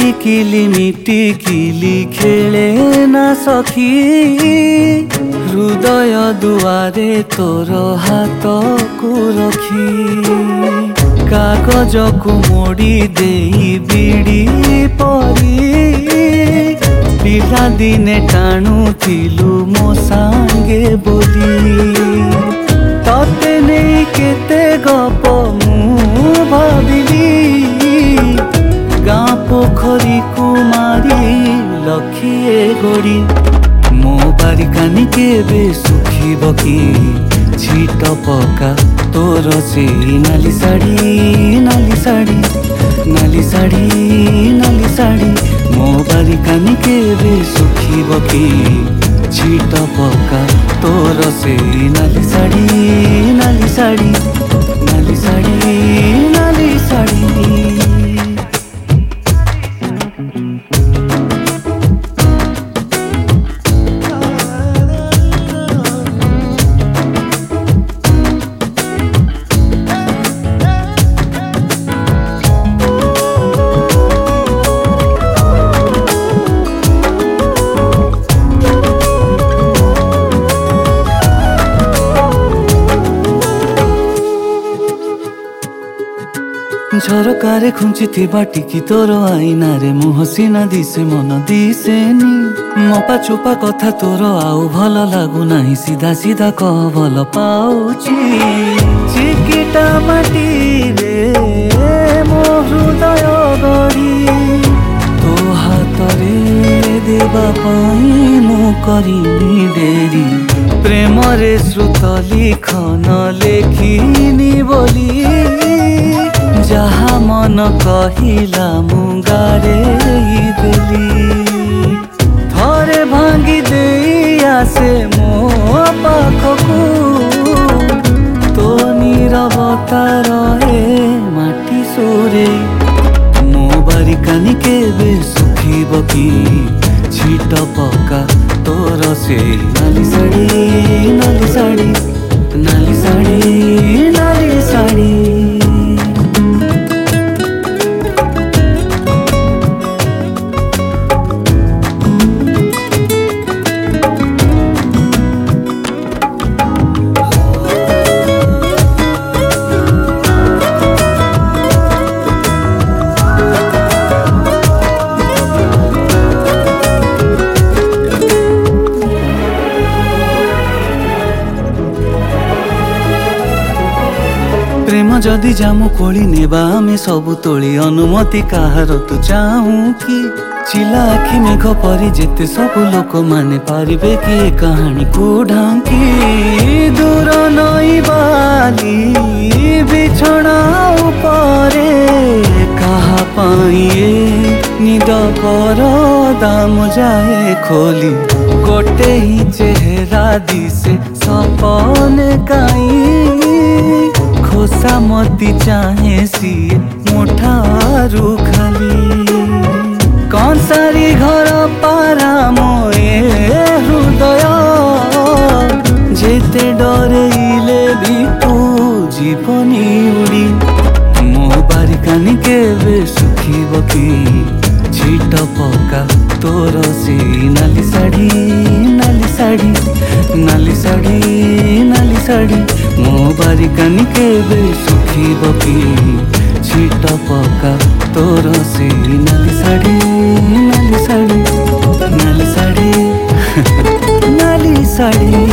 मिटिकिली खेले ना सखी हृदय दुआरे तोर हाथ को रखी कागज को मोड़ी देई बीड़ी परी पिला दिने टाणुथिलु मो सांगे बोली तते नहीं केते गप मु भाविली गाँ पोखरी कुमारी लखिए गोड़ी मो बारिकानी केबे सुखिब कि छिट पका तोर से नाली साड़ी नाली साड़ी नाली साड़ी नाली साड़ी मो बारिकानी केबे सुखिब कि छिट पका तोर से नाली साड़ी नाली साड़ी नाली साड़ी नाली साड़ी। झरकारे खुंची टिकी तोर आईना रे मुह सीना दिसे मन दिसेनी मपा चोपा कथा तोर आउ भल लागू नाही सीधा सीधा कह भल पाउची चिकिटा माटी रे मो हृदय गड़ी तो हाथ रे देवा पाई मु करिनी डेरी प्रेम रे श्रुत लिखन लेखिनी बोली जहा मन कहिला मुगारे देली थरे भांगी देई आसे मो पाखकू तो नीरवता रहे माटी सोरे मो बारिकानी केबे सुखिब कि छिट पका तोर से नाली साड़ी नाली साड़ी नाली साड़ी नाली साड़ी। प्रेम जदि जामु कोली नेबा आमे सबु तोली अनुमति काहार तु चाहूं कि चिला आखि मेघ परी जेते सबु लोक माने पारिबे कि ए कहानी को ढांकी दूर नई बाली बिछड़ा उपरे कहा पाइए निद कर दाम जाए खोली गोटे ही चेहरा दिसे सपने काई खोसा मती चाहे सी मुठारू खाली कौन सारी घर पारा मोए हृदय जेते डरेइले भी तू जीवनी उड़ी मो बारिकानी केबे सुखिब कि छिट पका तोर से नाली साड़ी नाली साड़ी नाली साड़ी नाली साड़ी मो बारिकानी केबे सुखिब कि छिट पका तोर से नाली साड़ी नाली साड़ी नाली साड़ी नाली साड़ी।